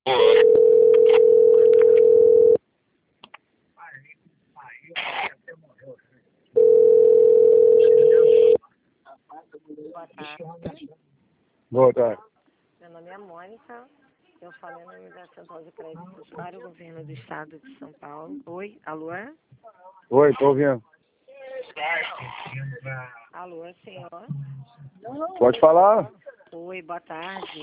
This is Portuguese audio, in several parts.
Boa tarde. Boa tarde. Meu nome é Mônica. Eu falo em nome da Central de Créditos para o Governo do Estado de São Paulo. Oi, alô? Oi, tô ouvindo. Alô, senhor? Pode falar? Oi, boa tarde.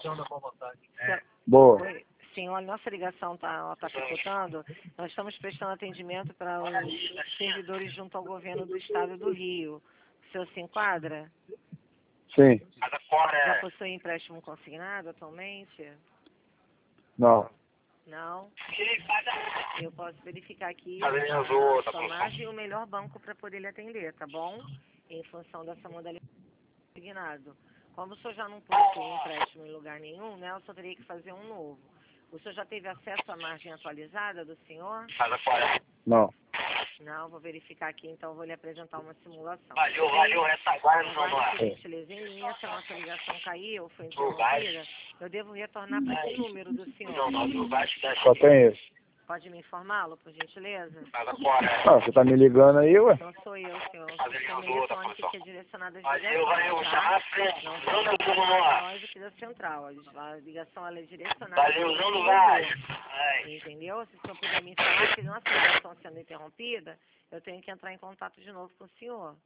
Boa. Oi, senhor, nossa ligação está capotando. Nós estamos prestando atendimento para os servidores junto ao Governo do Estado do Rio. O senhor se enquadra? Sim. Já possui empréstimo consignado atualmente? Não. Não? Eu posso verificar aqui a sua margem e o melhor banco para poder lhe atender, tá bom? Em função dessa modalidade consignado. Como o senhor já não possui empréstimo em lugar nenhum, né? Eu só teria que fazer um novo. O senhor já teve acesso à margem atualizada do senhor? Não. Não, vou verificar aqui, então vou lhe apresentar uma simulação. Valeu, retaguarda, Aguarde, por gentileza, em linha. Se a nossa ligação cair ou foi interrompida, eu devo retornar para que número do senhor? Só tem esse. Pode me informá-lo, por gentileza? Ah, você tá me ligando aí, ué? Não sou eu, senhor. O sistema eletrônico que é direcionado às Valeu, ligações, já tá? na frente. Não Não, tem não, não. nós aqui da central. A ligação ela é direcionada Valeu, ao não, não servidor. vai. Entendeu? Se o senhor puder me falar que nossa ligação sendo interrompida, eu tenho que entrar em contato de novo com o senhor.